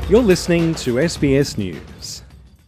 You're listening to SBS News.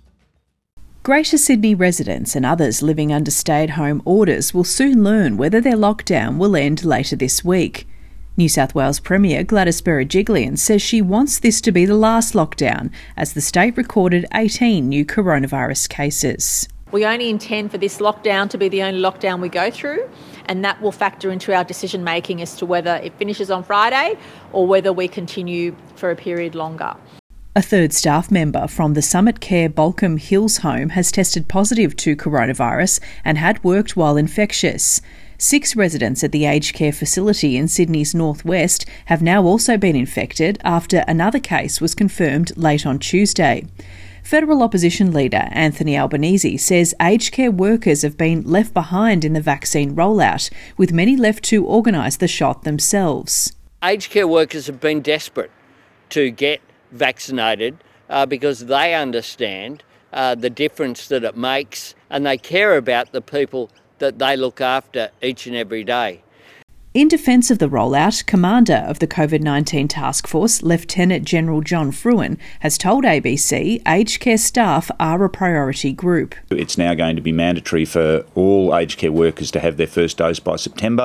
Greater Sydney residents and others living under stay-at-home orders will soon learn whether their lockdown will end later this week. New South Wales Premier Gladys Berejiklian says she wants this to be the last lockdown, as the state recorded 18 new coronavirus cases. We only intend for this lockdown to be the only lockdown we go through, and that will factor into our decision making as to whether it finishes on Friday or whether we continue for a period longer. A third staff member from the Summit Care Balcombe Hills home has tested positive to coronavirus and had worked while infectious. 6 residents at the aged care facility in Sydney's northwest have now also been infected after another case was confirmed late on Tuesday. Federal opposition leader Anthony Albanese says aged care workers have been left behind in the vaccine rollout, with many left to organise the shot themselves. Aged care workers have been desperate to get vaccinated because they understand the difference that it makes, and they care about the people that they look after each and every day. In defence of the rollout, Commander of the COVID-19 Task Force, Lieutenant General John Fruin, has told ABC aged care staff are a priority group. It's now going to be mandatory for all aged care workers to have their first dose by September.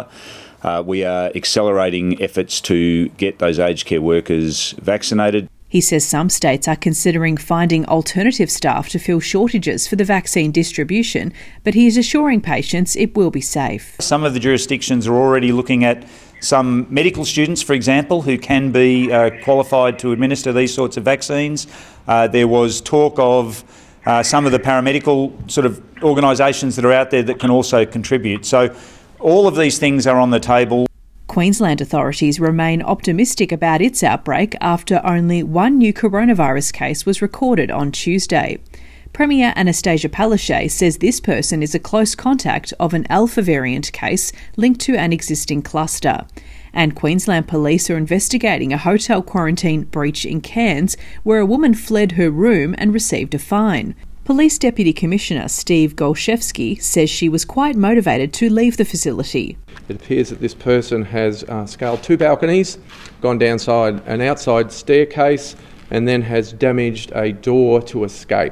We are accelerating efforts to get those aged care workers vaccinated. He says some states are considering finding alternative staff to fill shortages for the vaccine distribution, but he is assuring patients it will be safe. Some of the jurisdictions are already looking at some medical students, for example, who can be qualified to administer these sorts of vaccines. There was talk of some of the paramedical sort of organisations that are out there that can also contribute. So all of these things are on the table. Queensland authorities remain optimistic about its outbreak after only one new coronavirus case was recorded on Tuesday. Premier Anastasia Palaszczuk says this person is a close contact of an Alpha variant case linked to an existing cluster. And Queensland police are investigating a hotel quarantine breach in Cairns where a woman fled her room and received a fine. Police Deputy Commissioner Steve Golszewski says she was quite motivated to leave the facility. It appears that this person has scaled 2 balconies, gone down an outside staircase, and then has damaged a door to escape.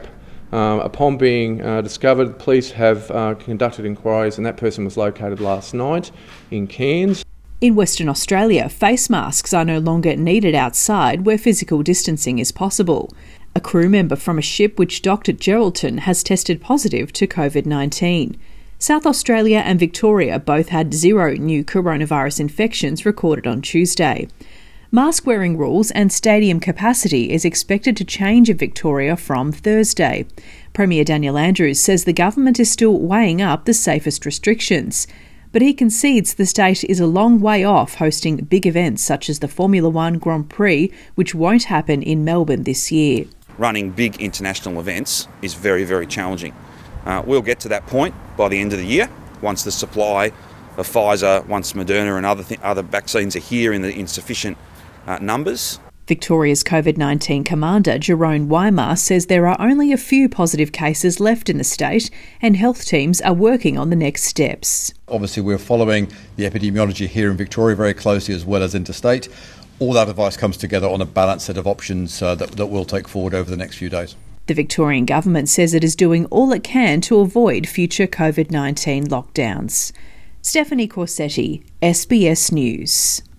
Upon being discovered, police have conducted inquiries, and that person was located last night in Cairns. In Western Australia, face masks are no longer needed outside where physical distancing is possible. A crew member from a ship which docked at Geraldton has tested positive to COVID-19. South Australia and Victoria both had 0 new coronavirus infections recorded on Tuesday. Mask-wearing rules and stadium capacity is expected to change in Victoria from Thursday. Premier Daniel Andrews says the government is still weighing up the safest restrictions, but he concedes the state is a long way off hosting big events such as the Formula One Grand Prix, which won't happen in Melbourne this year. Running big international events is very, very challenging. We'll get to that point by the end of the year, once the supply of Pfizer, once Moderna and other vaccines are here in sufficient numbers. Victoria's COVID-19 commander, Jerome Weimar, says there are only a few positive cases left in the state and health teams are working on the next steps. Obviously, we're following the epidemiology here in Victoria very closely as well as interstate. All that advice comes together on a balanced set of options that we'll take forward over the next few days. The Victorian government says it is doing all it can to avoid future COVID-19 lockdowns. Stephanie Corsetti, SBS News.